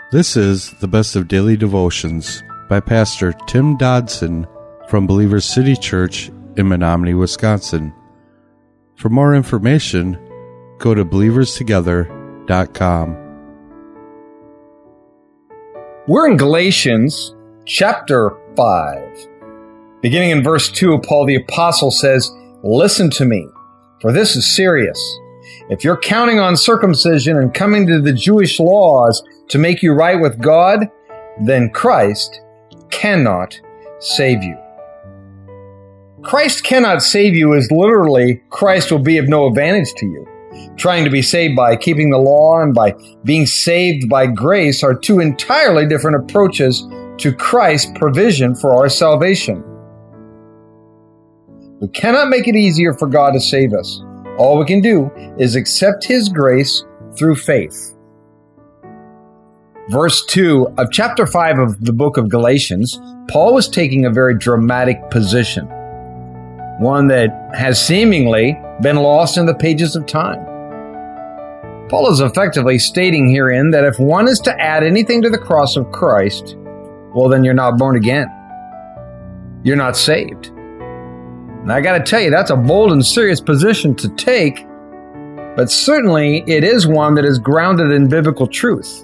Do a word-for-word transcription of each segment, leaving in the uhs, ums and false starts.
This is the Best of Daily Devotions by Pastor Tim Dodson from Believers City Church in Menominee, Wisconsin. For more information, go to believers together dot com. We're in Galatians chapter five. Beginning in verse two, Paul the Apostle says, "Listen to me, for this is serious. If you're counting on circumcision and coming to the Jewish laws to make you right with God, then Christ cannot save you." Christ cannot save you is literally Christ will be of no advantage to you. Trying to be saved by keeping the law and by being saved by grace are two entirely different approaches to Christ's provision for our salvation. We cannot make it easier for God to save us. All we can do is accept His grace through faith. Verse two of chapter five of the book of Galatians, Paul was taking a very dramatic position, one that has seemingly been lost in the pages of time. Paul is effectively stating herein that if one is to add anything to the cross of Christ, well, then you're not born again. You're not saved. And I got to tell you, that's a bold and serious position to take, but certainly it is one that is grounded in biblical truth.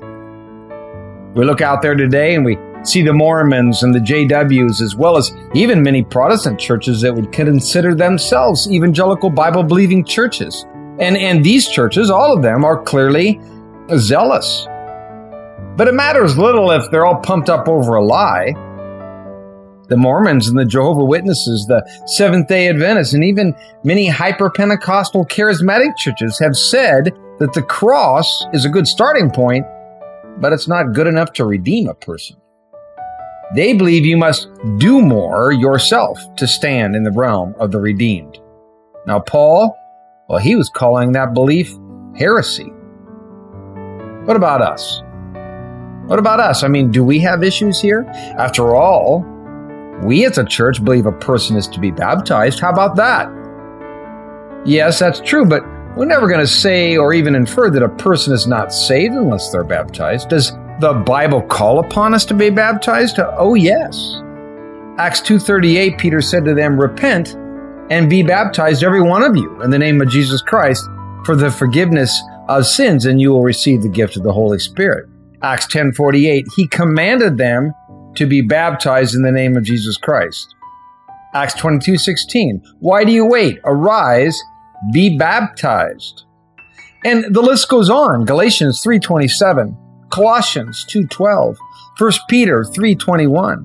We look out there today and we see the Mormons and the J Ws, as well as even many Protestant churches that would consider themselves evangelical Bible-believing churches. And, and these churches, all of them, are clearly zealous. But it matters little if they're all pumped up over a lie. The Mormons and the Jehovah's Witnesses, the Seventh-day Adventists, and even many hyper-Pentecostal charismatic churches have said that the cross is a good starting point, but it's not good enough to redeem a person. They believe you must do more yourself to stand in the realm of the redeemed. Now, Paul, well, he was calling that belief heresy. What about us? What about us? I mean, do we have issues here? After all, we as a church believe a person is to be baptized. How about that? Yes, that's true, but we're never going to say or even infer that a person is not saved unless they're baptized. Does the Bible call upon us to be baptized? Oh, yes. Acts two thirty-eight, Peter said to them, "Repent and be baptized, every one of you, in the name of Jesus Christ, for the forgiveness of sins, and you will receive the gift of the Holy Spirit." Acts ten forty-eight, he commanded them to be baptized in the name of Jesus Christ. Acts twenty-two sixteen, "Why do you wait? Arise, be baptized." And the list goes on. Galatians three twenty-seven, Colossians two twelve, First Peter three twenty-one.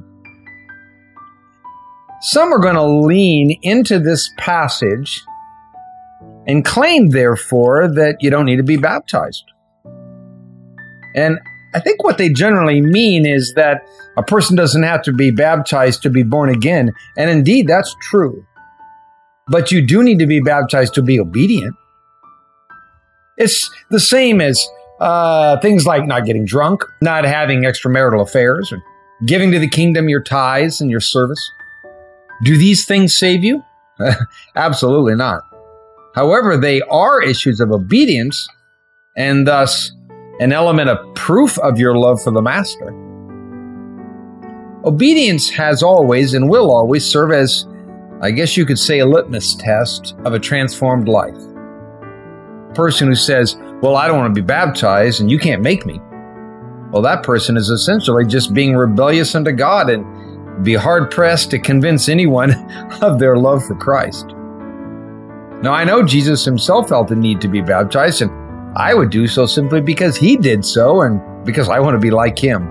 Some are going to lean into this passage and claim, therefore, that you don't need to be baptized. And I think what they generally mean is that a person doesn't have to be baptized to be born again. And indeed, that's true. But you do need to be baptized to be obedient. It's the same as uh, things like not getting drunk, not having extramarital affairs, or giving to the kingdom your tithes and your service. Do these things save you? Absolutely not. However, they are issues of obedience and thus an element of proof of your love for the Master. Obedience has always and will always serve as, I guess you could say, a litmus test of a transformed life. A person who says, "Well, I don't want to be baptized and you can't make me," well, that person is essentially just being rebellious unto God and be hard-pressed to convince anyone of their love for Christ. Now, I know Jesus himself felt the need to be baptized, and I would do so simply because he did so and because I want to be like him.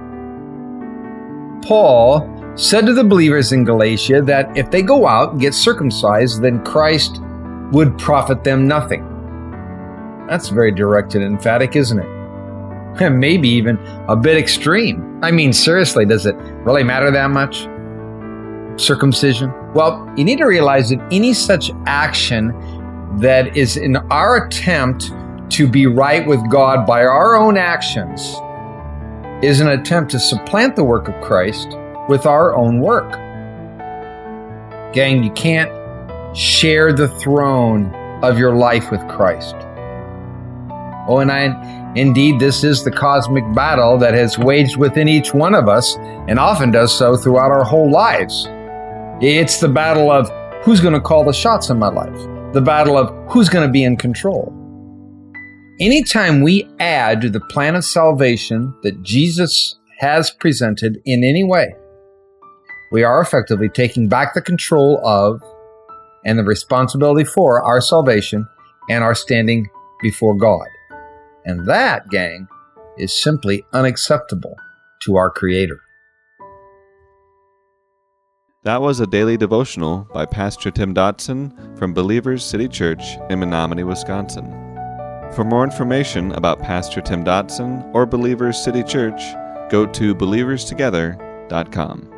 Paul said to the believers in Galatia that if they go out and get circumcised, then Christ would profit them nothing. That's very direct and emphatic, isn't it? And maybe even a bit extreme. I mean, seriously, does it really matter that much? Circumcision? Well, you need to realize that any such action that is in our attempt to be right with God by our own actions is an attempt to supplant the work of Christ with our own work. Gang, you can't share the throne of your life with Christ. Oh, and I, indeed, this is the cosmic battle that has waged within each one of us and often does so throughout our whole lives. It's the battle of who's going to call the shots in my life, the battle of who's going to be in control. Anytime we add to the plan of salvation that Jesus has presented in any way, we are effectively taking back the control of and the responsibility for our salvation and our standing before God. And that, gang, is simply unacceptable to our Creator. That was a daily devotional by Pastor Tim Dodson from Believers City Church in Menominee, Wisconsin. For more information about Pastor Tim Dodson or Believers City Church, go to believers together dot com.